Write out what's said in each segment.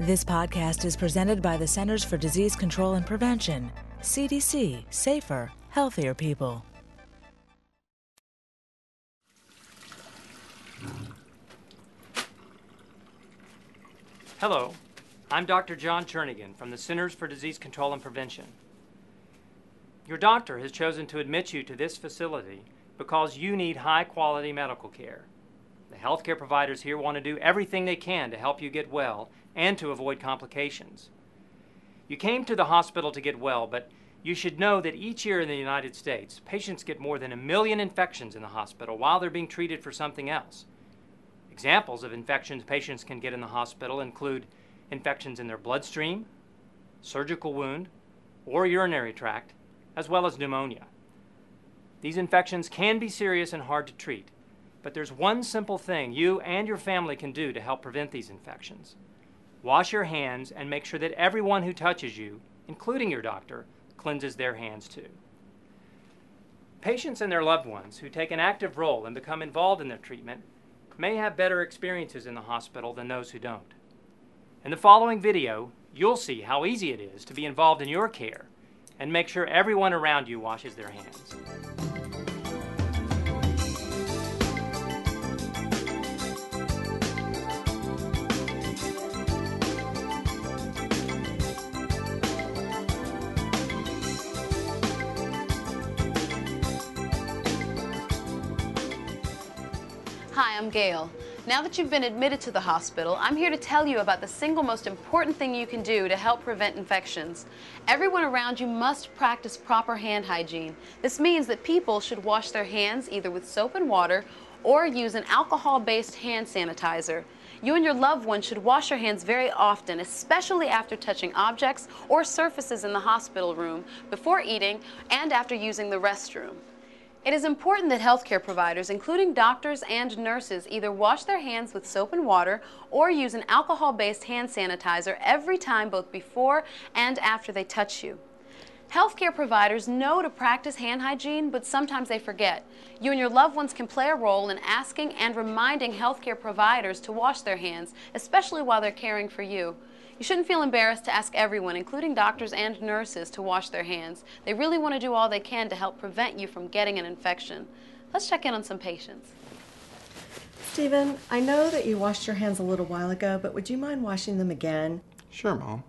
This podcast is presented by the Centers for Disease Control and Prevention. CDC, safer, healthier people. Hello, I'm Dr. John Jernigan from the Centers for Disease Control and Prevention. Your doctor has chosen to admit you to this facility because you need high-quality medical care. The healthcare providers here want to do everything they can to help you get well and to avoid complications. You came to the hospital to get well, but you should know that each year in the United States, patients get more than 1 million infections in the hospital while they're being treated for something else. Examples of infections patients can get in the hospital include infections in their bloodstream, surgical wound, or urinary tract, as well as pneumonia. These infections can be serious and hard to treat, but there's one simple thing you and your family can do to help prevent these infections. Wash your hands and make sure that everyone who touches you, including your doctor, cleanses their hands too. Patients and their loved ones who take an active role and become involved in their treatment may have better experiences in the hospital than those who don't. In the following video, you'll see how easy it is to be involved in your care and make sure everyone around you washes their hands. Hi, I'm Gail. Now that you've been admitted to the hospital, I'm here to tell you about the single most important thing you can do to help prevent infections. Everyone around you must practice proper hand hygiene. This means that people should wash their hands either with soap and water or use an alcohol-based hand sanitizer. You and your loved one should wash your hands very often, especially after touching objects or surfaces in the hospital room, before eating, and after using the restroom. It is important that healthcare providers, including doctors and nurses, either wash their hands with soap and water or use an alcohol-based hand sanitizer every time, both before and after they touch you. Healthcare providers know to practice hand hygiene, but sometimes they forget. You and your loved ones can play a role in asking and reminding healthcare providers to wash their hands, especially while they're caring for you. You shouldn't feel embarrassed to ask everyone, including doctors and nurses, to wash their hands. They really want to do all they can to help prevent you from getting an infection. Let's check in on some patients. Stephen, I know that you washed your hands a little while ago, but would you mind washing them again? Sure, Mom.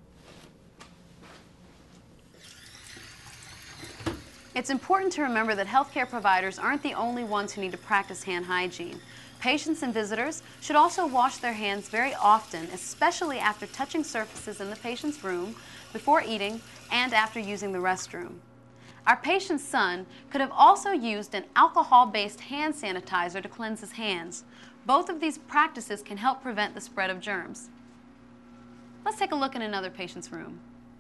It's important to remember that healthcare providers aren't the only ones who need to practice hand hygiene. Patients and visitors should also wash their hands very often, especially after touching surfaces in the patient's room, before eating, and after using the restroom. Our patient's son could have also used an alcohol-based hand sanitizer to cleanse his hands. Both of these practices can help prevent the spread of germs. Let's take a look in another patient's room.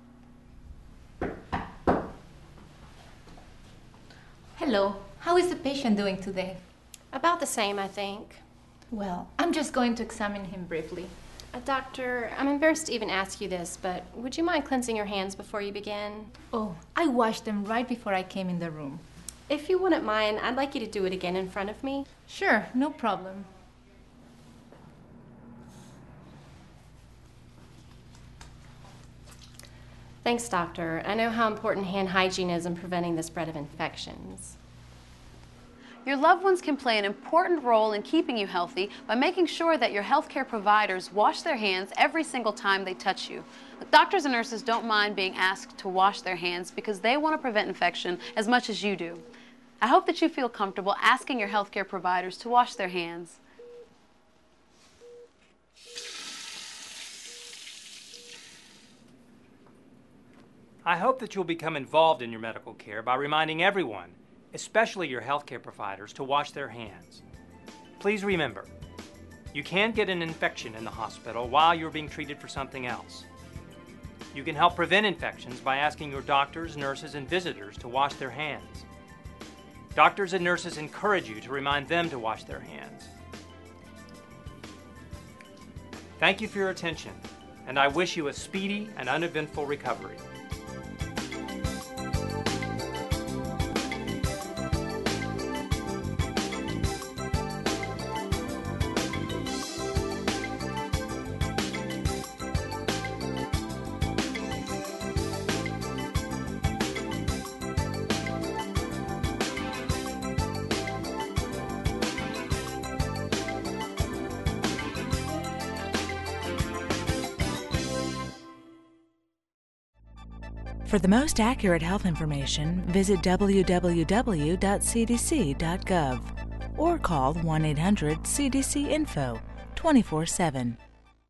Hello. How is the patient doing today? About the same, I think. Well, I'm just going to examine him briefly. Doctor, I'm embarrassed to even ask you this, but would you mind cleansing your hands before you begin? Oh, I washed them right before I came in the room. If you wouldn't mind, I'd like you to do it again in front of me. Sure, no problem. Thanks, doctor. I know how important hand hygiene is in preventing the spread of infections. Your loved ones can play an important role in keeping you healthy by making sure that your healthcare providers wash their hands every single time they touch you. Doctors and nurses don't mind being asked to wash their hands because they want to prevent infection as much as you do. I hope that you feel comfortable asking your healthcare providers to wash their hands. I hope that you'll become involved in your medical care by reminding everyone, especially your healthcare providers, to wash their hands. Please remember, you can get an infection in the hospital while you're being treated for something else. You can help prevent infections by asking your doctors, nurses, and visitors to wash their hands. Doctors and nurses encourage you to remind them to wash their hands. Thank you for your attention, and I wish you a speedy and uneventful recovery. For the most accurate health information, visit www.cdc.gov or call 1-800-CDC-INFO 24/7.